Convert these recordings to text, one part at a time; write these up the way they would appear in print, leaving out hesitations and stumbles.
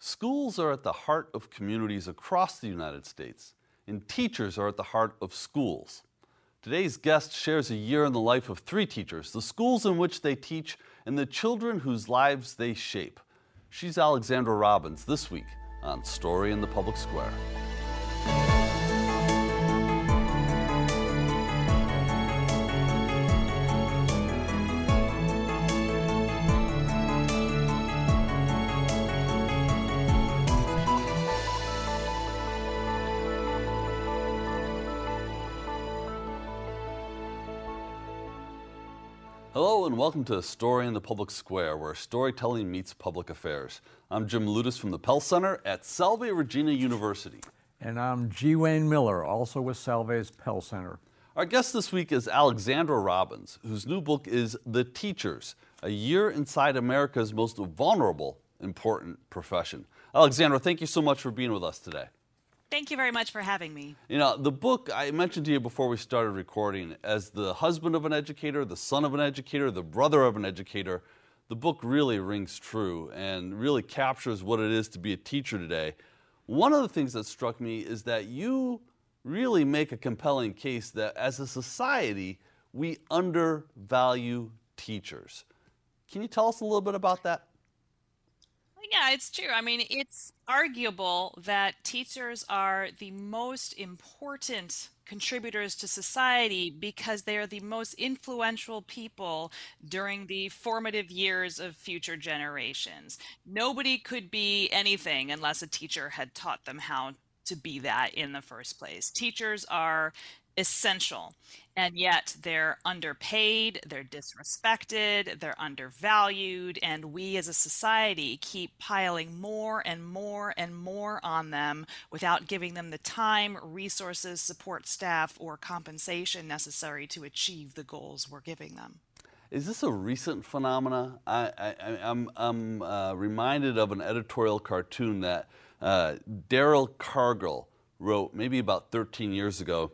Schools are at the heart of communities across the United States, and teachers are at the heart of schools. Today's guest shares a year in the life of three teachers, the schools in which they teach, and the children whose lives they shape. She's Alexandra Robbins this week on Story in the Public Square. Hello and welcome to A Story in the Public Square, where storytelling meets public affairs. I'm Jim Ludis from the Pell Center at Salve Regina University. And I'm G. Wayne Miller, also with Salve's Pell Center. Our guest this week is Alexandra Robbins, whose new book is The Teachers, a year inside America's most vulnerable, important profession. Alexandra, thank you so much for being with us today. Thank you very much for having me. You know, the book I mentioned to you before we started recording, as the husband of an educator, the son of an educator, the brother of an educator, the book really rings true and really captures what it is to be a teacher today. One of the things that struck me is that you really make a compelling case that as a society, we undervalue teachers. Can you tell us a little bit about that? Yeah, it's true. I mean, it's arguable that teachers are the most important contributors to society because they are the most influential people during the formative years of future generations. Nobody could be anything unless a teacher had taught them how to be that in the first place. Teachers are essential, and yet they're underpaid, they're disrespected, they're undervalued, and we as a society keep piling more and more and more on them without giving them the time, resources, support staff, or compensation necessary to achieve the goals we're giving them. Is this a recent phenomena? I'm reminded of an editorial cartoon that Daryl Cargill wrote maybe about 13 years ago,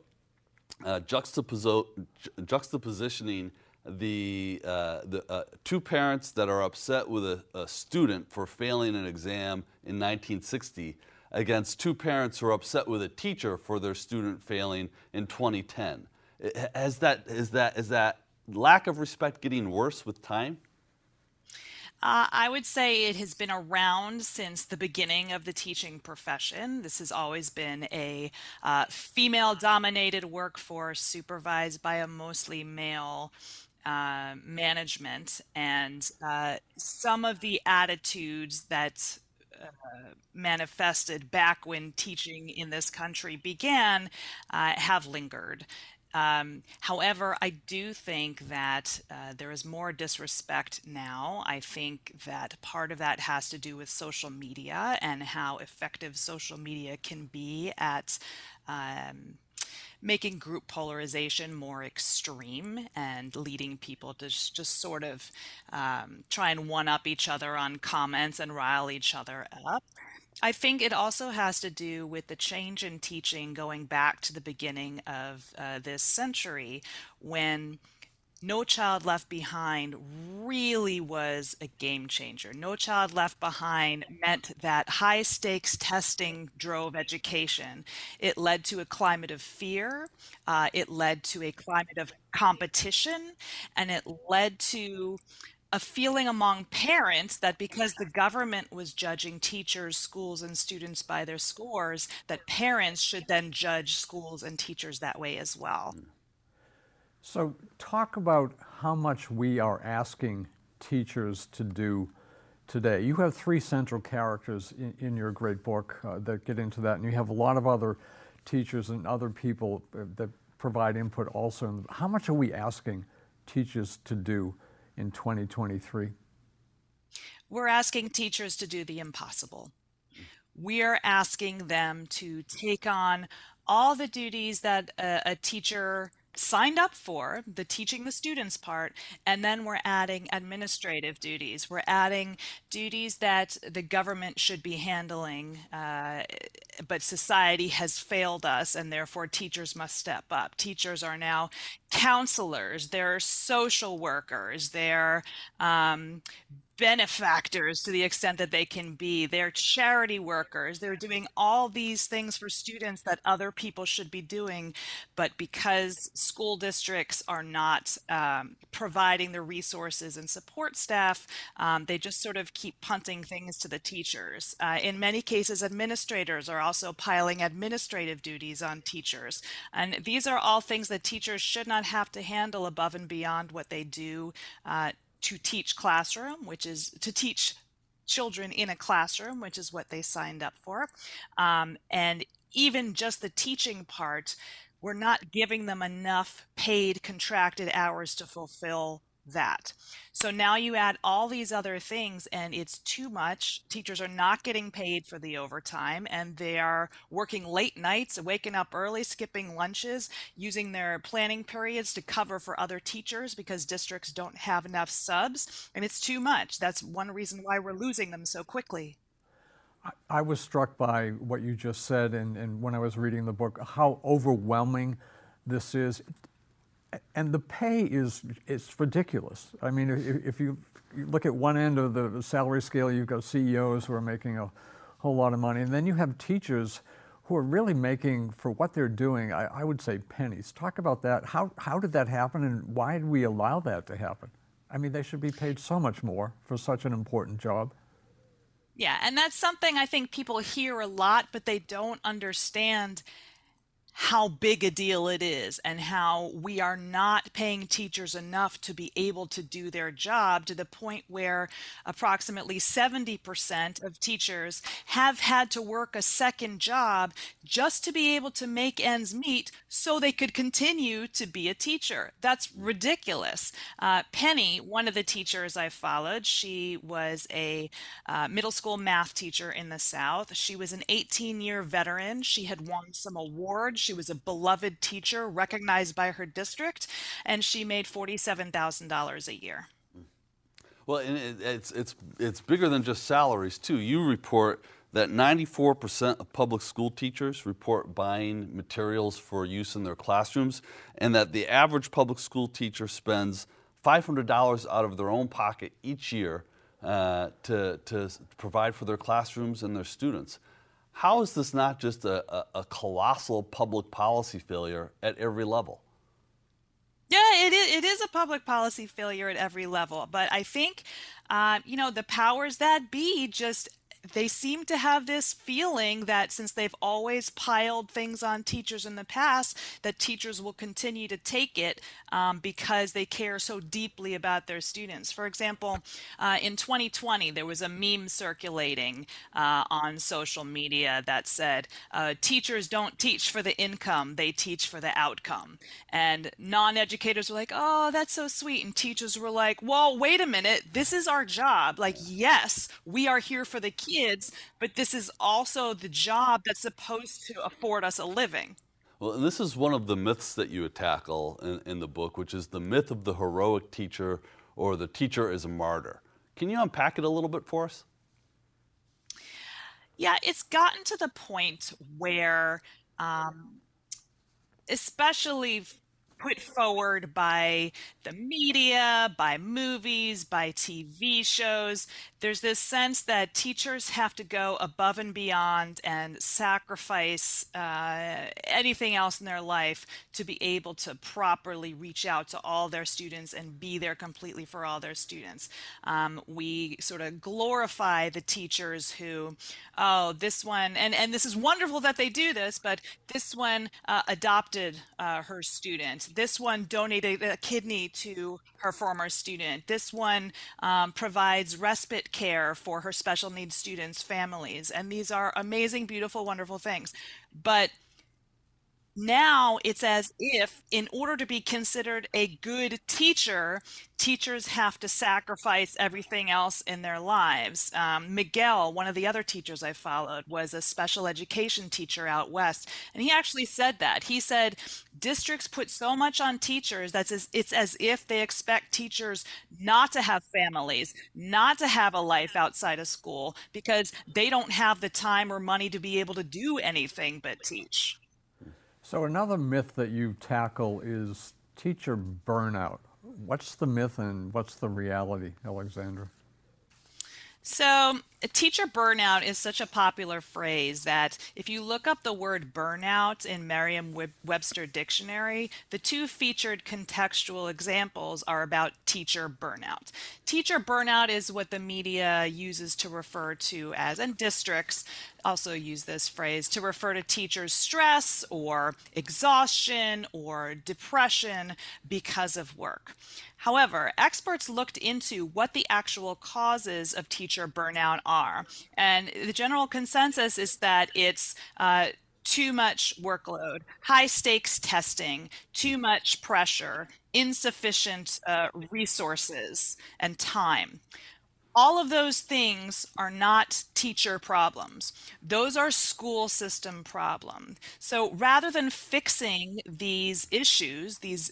juxtapositioning the two parents that are upset with a student for failing an exam in 1960 against two parents who are upset with a teacher for their student failing in 2010. Is that lack of respect getting worse with time? I would say it has been around since the beginning of the teaching profession. This has always been a female-dominated workforce supervised by a mostly male management, and some of the attitudes that manifested back when teaching in this country began have lingered. However, I do think that there is more disrespect now. I think that part of that has to do with social media and how effective social media can be at making group polarization more extreme and leading people to just sort of try and one-up each other on comments and rile each other up. I think it also has to do with the change in teaching going back to the beginning of this century, when No Child Left Behind really was a game changer. No Child Left Behind meant that high stakes testing drove education. It led to a climate of fear, it led to a climate of competition, and it led to a feeling among parents that because the government was judging teachers, schools, and students by their scores, that parents should then judge schools and teachers that way as well. So talk about how much we are asking teachers to do today. You have three central characters in your great book that get into that, and you have a lot of other teachers and other people that provide input also. How much are we asking teachers to do in 2023? We're asking teachers to do the impossible. We're asking them to take on all the duties that a teacher signed up for, the teaching the students part, and then we're adding administrative duties. We're adding duties that the government should be handling, but society has failed us, and therefore teachers must step up. Teachers are now counselors, they're social workers, they're benefactors to the extent that they can be. They're charity workers. They're doing all these things for students that other people should be doing. But because school districts are not providing the resources and support staff, they just sort of keep punting things to the teachers. In many cases, administrators are also piling administrative duties on teachers. And these are all things that teachers should not have to handle above and beyond what they do to teach classroom, which is to teach children in a classroom, which is what they signed up for. And even just the teaching part, we're not giving them enough paid contracted hours to fulfill that. So now you add all these other things and it's too much. Teachers are not getting paid for the overtime and they are working late nights, waking up early, skipping lunches, using their planning periods to cover for other teachers because districts don't have enough subs. And it's too much. That's one reason why we're losing them so quickly. I was struck by what you just said, and when I was reading the book, how overwhelming this is. And the pay it's ridiculous. I mean, if you look at one end of the salary scale, you've got CEOs who are making a whole lot of money, and then you have teachers who are really making, for what they're doing, I would say pennies. Talk about that. How did that happen, and why did we allow that to happen? I mean, they should be paid so much more for such an important job. Yeah, and that's something I think people hear a lot, but they don't understand how big a deal it is and how we are not paying teachers enough to be able to do their job, to the point where approximately 70% of teachers have had to work a second job just to be able to make ends meet so they could continue to be a teacher. That's ridiculous. Penny, one of the teachers I followed, she was a middle school math teacher in the South. She was an 18-year veteran. She had won some awards. She was a beloved teacher recognized by her district, and she made $47,000 a year. Well, and it's bigger than just salaries too. You report that 94% of public school teachers report buying materials for use in their classrooms, and that the average public school teacher spends $500 out of their own pocket each year to provide for their classrooms and their students. How is this not just a colossal public policy failure at every level? Yeah, it is a public policy failure at every level. But I think, the powers that be just they seem to have this feeling that since they've always piled things on teachers in the past, that teachers will continue to take it because they care so deeply about their students. For example, in 2020, there was a meme circulating on social media that said, teachers don't teach for the income, they teach for the outcome. And non-educators were like, oh, that's so sweet. And teachers were like, well, wait a minute, this is our job. Like, yes, we are here for the kids, but this is also the job that's supposed to afford us a living. Well, and this is one of the myths that you tackle in the book, which is the myth of the heroic teacher, or the teacher is a martyr. Can you unpack it a little bit for us? Yeah, it's gotten to the point where, especially put forward by the media, by movies, by TV shows, there's this sense that teachers have to go above and beyond and sacrifice anything else in their life to be able to properly reach out to all their students and be there completely for all their students. We sort of glorify the teachers who, oh, this one, and this is wonderful that they do this, but this one adopted her student. This one donated a kidney to her former student. This one provides respite care for her special needs students' families. And these are amazing, beautiful, wonderful things. But now it's as if, in order to be considered a good teacher, teachers have to sacrifice everything else in their lives. Miguel, one of the other teachers I followed, was a special education teacher out west. And he actually said that. He said, districts put so much on teachers that it's as if they expect teachers not to have families, not to have a life outside of school, because they don't have the time or money to be able to do anything but teach. So another myth that you tackle is teacher burnout. What's the myth and what's the reality, Alexandra? So, teacher burnout is such a popular phrase that if you look up the word burnout in Merriam-Webster dictionary, the two featured contextual examples are about teacher burnout. Teacher burnout is what the media uses to refer to as, and districts also use this phrase to refer to teachers' stress or exhaustion or depression because of work. However, experts looked into what the actual causes of teacher burnout are, and the general consensus is that it's too much workload, high stakes testing, too much pressure, insufficient resources and time. All of those things are not teacher problems. Those are school system problems. So rather than fixing these issues, these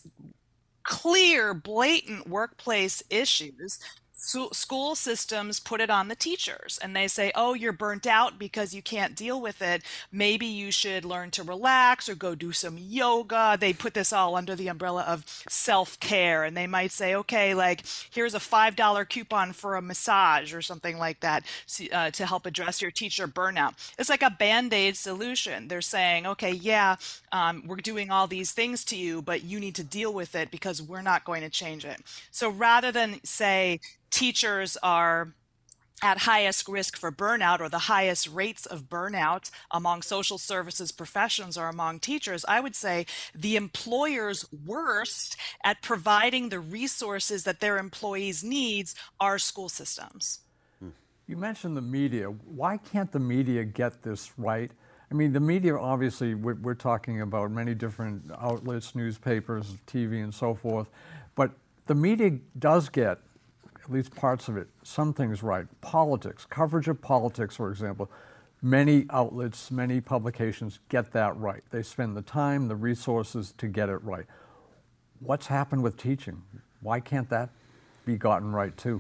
clear, blatant workplace issues, school systems put it on the teachers and they say, oh, you're burnt out because you can't deal with it. Maybe you should learn to relax or go do some yoga. They put this all under the umbrella of self-care. And they might say, okay, like here's a $5 coupon for a massage or something like that to help address your teacher burnout. It's like a Band-Aid solution. They're saying, okay, yeah, we're doing all these things to you, but you need to deal with it because we're not going to change it. So rather than say, teachers are at highest risk for burnout or the highest rates of burnout among social services professions or among teachers, I would say the employer's worst at providing the resources that their employees needs are school systems. You mentioned the media. Why can't the media get this right? I mean, the media, obviously, we're talking about many different outlets, newspapers, TV, and so forth, but the media does get, at least parts of it, some things right. Politics, coverage of politics, for example. Many outlets, many publications get that right. They spend the time, the resources to get it right. What's happened with teaching? Why can't that be gotten right too?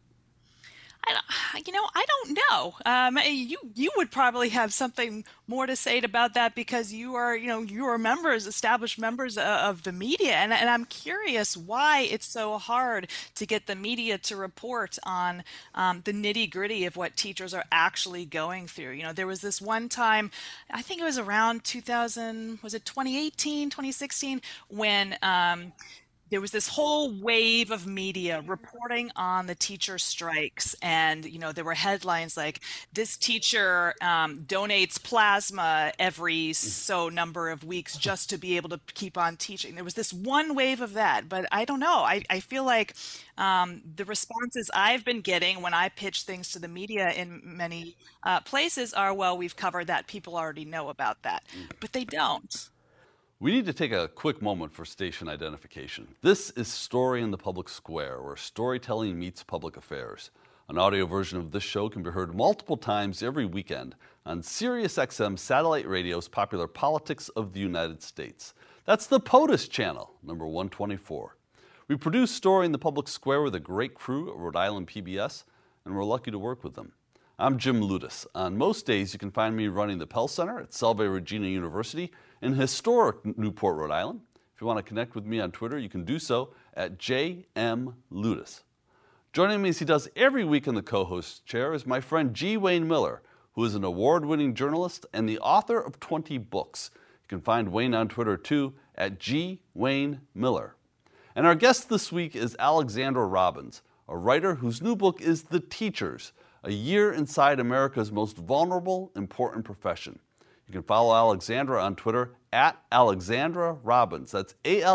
I don't know. You would probably have something more to say about that because you are members, established members of the media, and I'm curious why it's so hard to get the media to report on the nitty-gritty of what teachers are actually going through. There was this one time, I think it was around 2000, was it 2018, 2016, when there was this whole wave of media reporting on the teacher strikes, and there were headlines like this teacher donates plasma every so number of weeks just to be able to keep on teaching. There was this one wave of that, but I don't know. I feel like the responses I've been getting when I pitch things to the media in many places are, well, we've covered that. People already know about that, but they don't. We need to take a quick moment for station identification. This is Story in the Public Square, where storytelling meets public affairs. An audio version of this show can be heard multiple times every weekend on SiriusXM satellite radio's popular Politics of the United States. That's the POTUS channel, number 124. We produce Story in the Public Square with a great crew at Rhode Island PBS, and we're lucky to work with them. I'm Jim Ludes. On most days, you can find me running the Pell Center at Salve Regina University in historic Newport, Rhode Island. If you want to connect with me on Twitter, you can do so at JMLudes. Joining me as he does every week in the co-host chair is my friend G. Wayne Miller, who is an award-winning journalist and the author of 20 books. You can find Wayne on Twitter too at G. Wayne Miller. And our guest this week is Alexandra Robbins, a writer whose new book is The Teachers, a year inside America's most vulnerable, important profession. You can follow Alexandra on Twitter at Alexandra Robbins. That's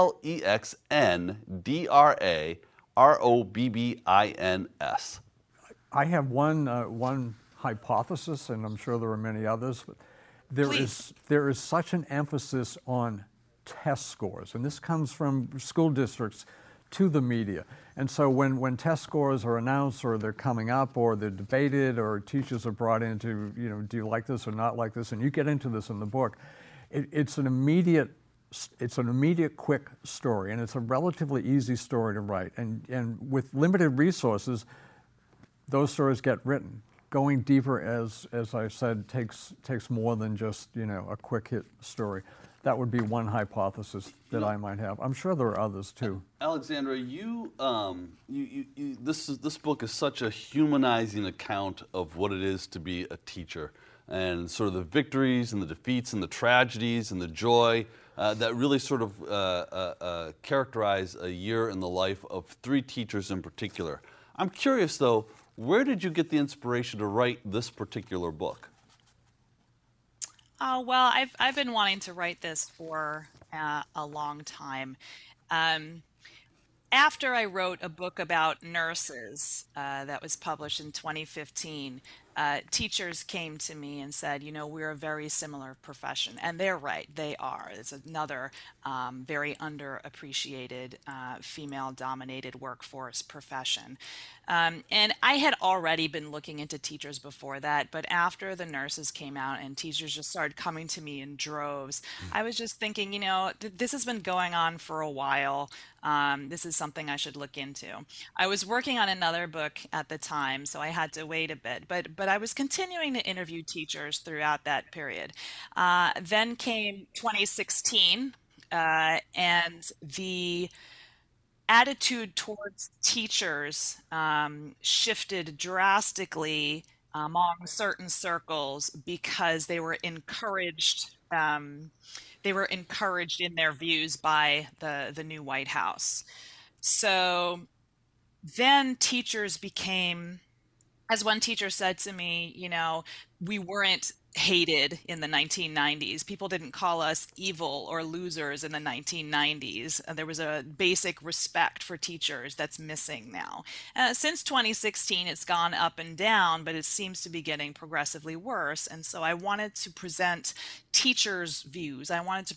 AlexandraRobbins. I have one hypothesis, and I'm sure there are many others. But there is such an emphasis on test scores, and this comes from school districts to the media. And so when test scores are announced or they're coming up or they're debated or teachers are brought into, do you like this or not like this? And you get into this in the book. It's an immediate quick story, and it's a relatively easy story to write. And with limited resources, those stories get written. Going deeper, as I said, takes more than just, a quick hit story. That would be one hypothesis that I might have. I'm sure there are others too. Alexandra, this book is such a humanizing account of what it is to be a teacher, and sort of the victories and the defeats and the tragedies and the joy that really sort of characterize a year in the life of three teachers in particular. I'm curious though, where did you get the inspiration to write this particular book? Oh, well, I've been wanting to write this for a long time. Um, After I wrote a book about nurses that was published in 2015, teachers came to me and said, you know, we're a very similar profession. And they're right, they are. It's another very underappreciated female dominated workforce profession. And I had already been looking into teachers before that, but after the nurses came out and teachers just started coming to me in droves, I was just thinking, you know, this has been going on for a while. This is something I should look into. I was working on another book at the time, so I had to wait a bit, but I was continuing to interview teachers throughout that period. Then came 2016, and the attitude towards teachers shifted drastically among certain circles because they were encouraged. They were encouraged in their views by the new White House. So then teachers became, as one teacher said to me, you know, we weren't hated in the 1990s. People didn't call us evil or losers in the 1990s. There was a basic respect for teachers that's missing now. Since 2016, it's gone up and down, but it seems to be getting progressively worse. And so I wanted to present teachers' views. I wanted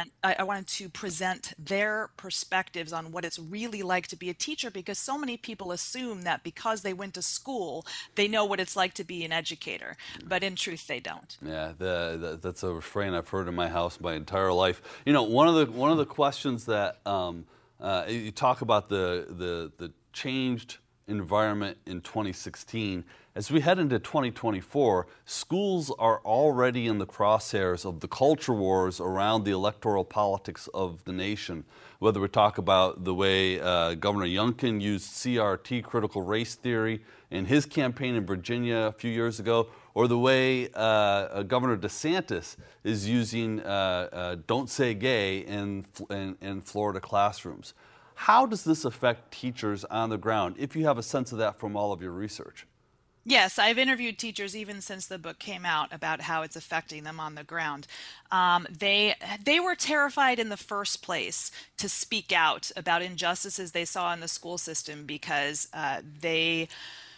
to present their perspectives on what it's really like to be a teacher, because so many people assume that because they went to school, they know what it's like to be an educator. But in truth, they don't. Yeah, that's a refrain I've heard in my house my entire life. You know, one of the questions that you talk about the changed environment in 2016. As we head into 2024, schools are already in the crosshairs of the culture wars around the electoral politics of the nation. Whether we talk about the way Governor Youngkin used CRT, critical race theory, in his campaign in Virginia a few years ago, or the way Governor DeSantis is using "Don't Say Gay" in Florida classrooms. How does this affect teachers on the ground, if you have a sense of that from all of your research? Yes, I've interviewed teachers even since the book came out about how it's affecting them on the ground. They were terrified in the first place to speak out about injustices they saw in the school system because they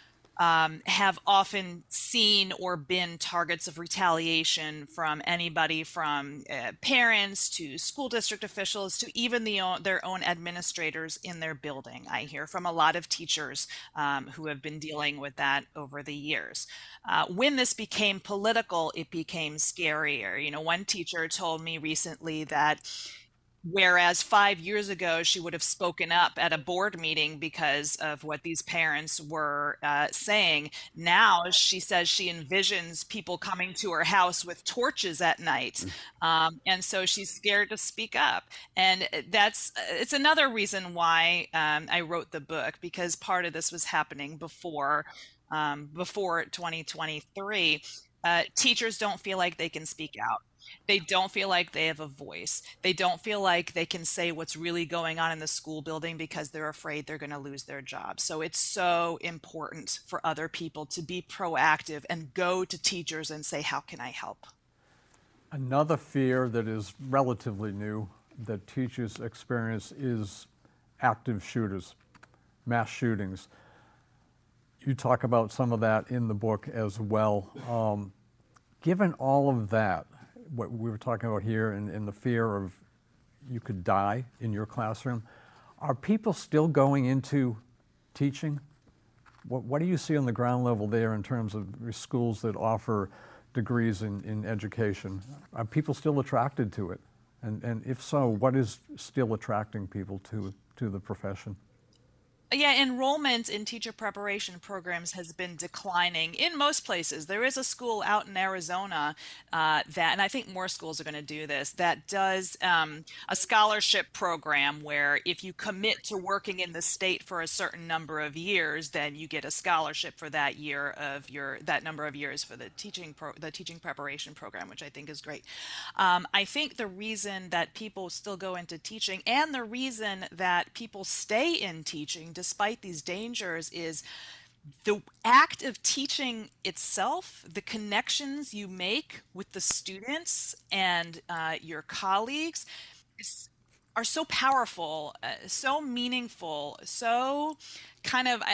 have often seen or been targets of retaliation from anybody from parents to school district officials to even their own administrators in their building. I hear from a lot of teachers who have been dealing with that over the years. When this became political, it became scarier. You know, one teacher told me recently that whereas 5 years ago, she would have spoken up at a board meeting because of what these parents were saying. Now she says she envisions people coming to her house with torches at night. And so she's scared to speak up. And it's another reason why I wrote the book, because part of this was happening before 2023. Teachers don't feel like they can speak out. They don't feel like they have a voice. They don't feel like they can say what's really going on in the school building because they're afraid they're going to lose their job. So it's so important for other people to be proactive and go to teachers and say, how can I help? Another fear that is relatively new that teachers experience is active shooters, mass shootings. You talk about some of that in the book as well. Given all of that, what we were talking about here and the fear of you could die in your classroom, are people still going into teaching? What do you see on the ground level there in terms of schools that offer degrees in education? Are people still attracted to it? And if so, what is still attracting people to the profession? Yeah, enrollment in teacher preparation programs has been declining in most places. There is a school out in Arizona and I think more schools are going to do this, that does a scholarship program where if you commit to working in the state for a certain number of years, then you get a scholarship for that number of years for the teaching preparation program, which I think is great. I think the reason that people still go into teaching and the reason that people stay in teaching despite these dangers is the act of teaching itself, the connections you make with the students and your colleagues is, are so powerful, so meaningful, so kind of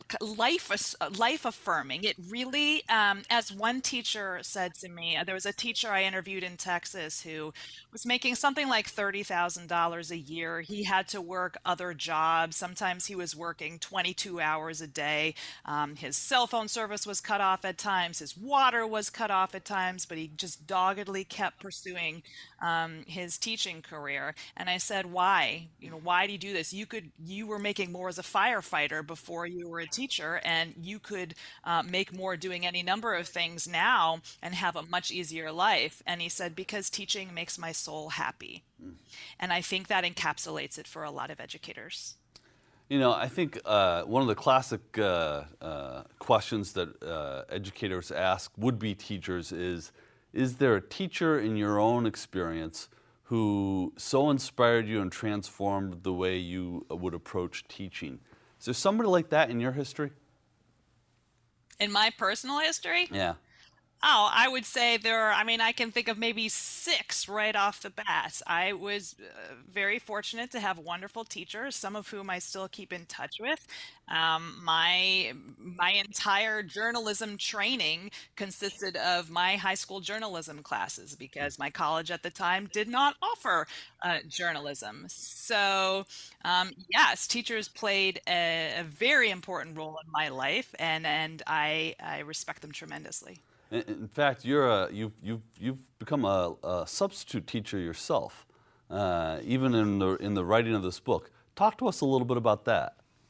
life affirming. It really, as one teacher said to me, there was a teacher I interviewed in Texas who was making something like $30,000 a year. He had to work other jobs. Sometimes he was working 22 hours a day. His cell phone service was cut off at times. His water was cut off at times, but he just doggedly kept pursuing his teaching career. And I said, why? Why do you do this? You were making more as a firefighter before you were a teacher, and you could make more doing any number of things now and have a much easier life. And he said, because teaching makes my soul happy. And I think that encapsulates it for a lot of educators. I think one of the classic questions that educators ask would-be teachers is there a teacher in your own experience who so inspired you and transformed the way you would approach teaching? Is there somebody like that in your history? In my personal history? Yeah. Oh, I would say I can think of maybe six right off the bat. I was very fortunate to have wonderful teachers, some of whom I still keep in touch with. My entire journalism training consisted of my high school journalism classes because my college at the time did not offer journalism. So, yes, teachers played a very important role in my life, and I respect them tremendously. In fact, you've become a substitute teacher yourself, even in the writing of this book. Talk to us a little bit about that.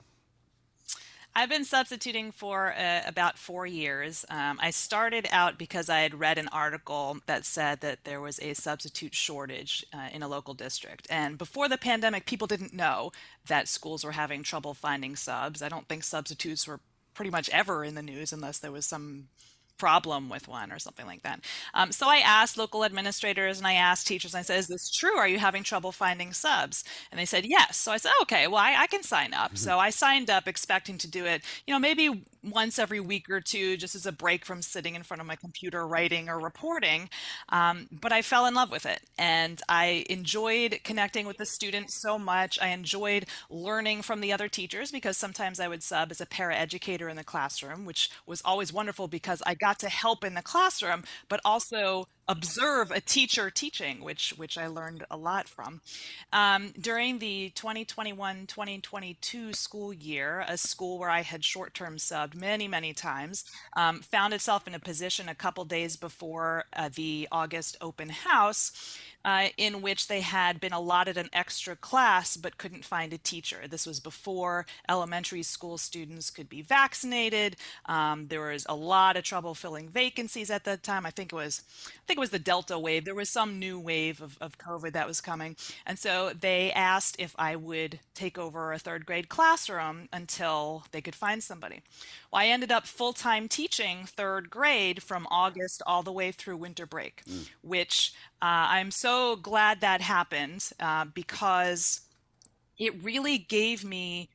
I've been substituting for about 4 years. I started out because I had read an article that said that there was a substitute shortage in a local district. And before the pandemic, people didn't know that schools were having trouble finding subs. I don't think substitutes were pretty much ever in the news unless there was some problem with one or something like that. So I asked local administrators and I asked teachers, and I said, is this true? Are you having trouble finding subs? And they said, yes. So I said, okay, well, I can sign up. So I signed up expecting to do it, maybe once every week or two, just as a break from sitting in front of my computer writing or reporting. But I fell in love with it. And I enjoyed connecting with the students so much. I enjoyed learning from the other teachers because sometimes I would sub as a paraeducator in the classroom, which was always wonderful because I got to help in the classroom, but also observe a teacher teaching, which I learned a lot from. During the 2021-2022 school year, a school where I had short-term subbed many, many times, found itself in a position a couple days before the August open house in which they had been allotted an extra class but couldn't find a teacher. This was before elementary school students could be vaccinated. There was a lot of trouble filling vacancies at that time. I think it was the Delta wave. There was some new wave of COVID that was coming. And so they asked if I would take over a third grade classroom until they could find somebody. Well, I ended up full-time teaching third grade from August all the way through winter break, which I'm so glad that happened because it really gave me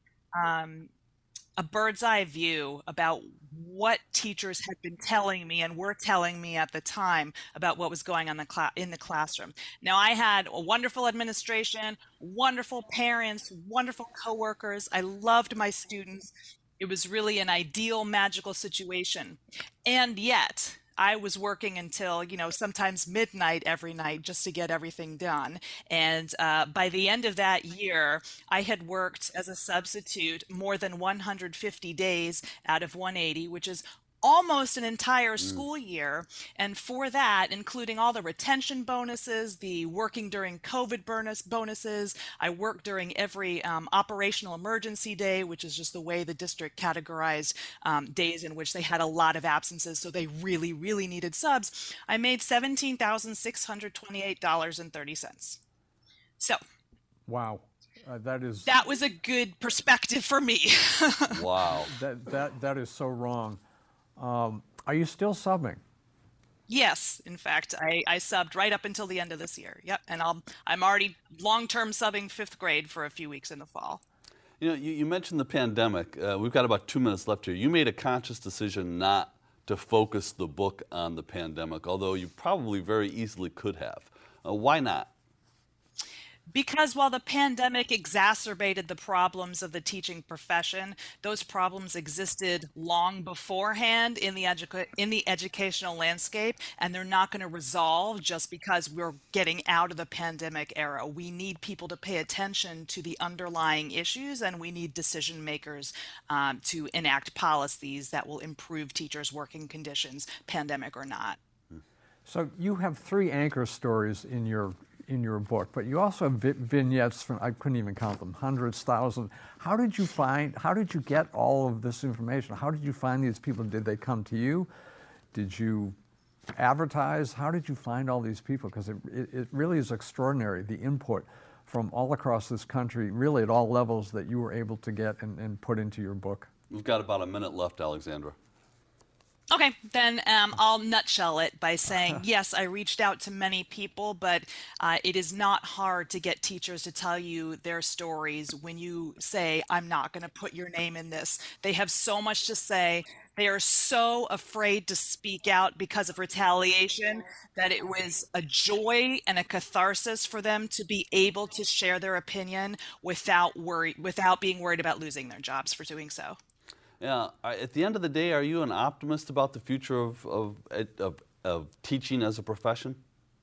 a bird's eye view about what teachers had been telling me and were telling me at the time about what was going on in the classroom. Now, I had a wonderful administration, wonderful parents, wonderful coworkers. I loved my students. It was really an ideal, magical situation. And yet, I was working until, sometimes midnight every night just to get everything done. And by the end of that year, I had worked as a substitute more than 150 days out of 180, which is almost an entire school year. And for that, including all the retention bonuses, the working during COVID bonuses, I worked during every operational emergency day, which is just the way the district categorized days in which they had a lot of absences. So they really, really needed subs. I made $17,628.30. So, wow, that was a good perspective for me. Wow. That is so wrong. Are you still subbing? Yes, in fact, I subbed right up until the end of this year. Yep, and I'm already long-term subbing 5th grade for a few weeks in the fall. You know, you mentioned the pandemic. We've got about 2 minutes left here. You made a conscious decision not to focus the book on the pandemic, although you probably very easily could have. Why not? Because while the pandemic exacerbated the problems of the teaching profession, those problems existed long beforehand in the educational landscape, and they're not going to resolve just because we're getting out of the pandemic era. We need people to pay attention to the underlying issues, and we need decision makers to enact policies that will improve teachers' working conditions, pandemic or not. So you have 3 anchor stories in your book, but you also have vignettes from, I couldn't even count them, hundreds, thousands. How did you get all of this information? How did you find these people? Did they come to you? Did you advertise? How did you find all these people? Because it really is extraordinary, the input from all across this country, really at all levels, that you were able to get and put into your book. We've got about a minute left, Alexandra. Okay, then I'll nutshell it by saying, yes, I reached out to many people, but it is not hard to get teachers to tell you their stories when you say, I'm not going to put your name in this. They have so much to say. They are so afraid to speak out because of retaliation that it was a joy and a catharsis for them to be able to share their opinion without being worried about losing their jobs for doing so. Yeah. At the end of the day, are you an optimist about the future of teaching as a profession?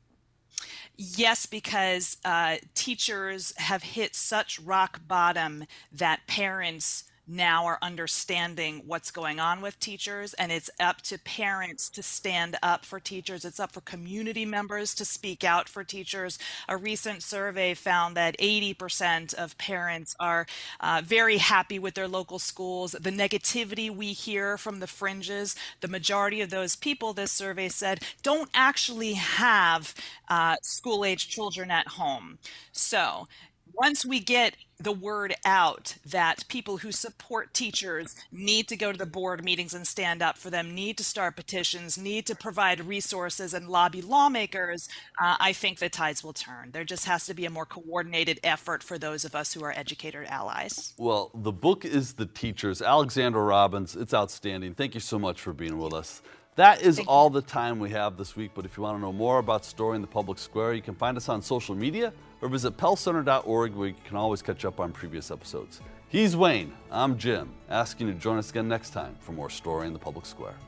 Yes, because teachers have hit such rock bottom that parents now are understanding what's going on with teachers, and it's up to parents to stand up for teachers. It's up for community members to speak out for teachers. A recent survey found that 80% of parents are very happy with their local schools. The negativity we hear from the fringes, the majority of those people, this survey said, don't actually have school-age children at home. So once we get the word out that people who support teachers need to go to the board meetings and stand up for them, need to start petitions, need to provide resources and lobby lawmakers, I think the tides will turn. There just has to be a more coordinated effort for those of us who are educator allies. Well, the book is The Teachers. Alexandra Robbins, it's outstanding. Thank you so much for being with us. That is all the time we have this week, but if you want to know more about Story in the Public Square, you can find us on social media or visit pellcenter.org, where you can always catch up on previous episodes. He's Wayne, I'm Jim, asking you to join us again next time for more Story in the Public Square.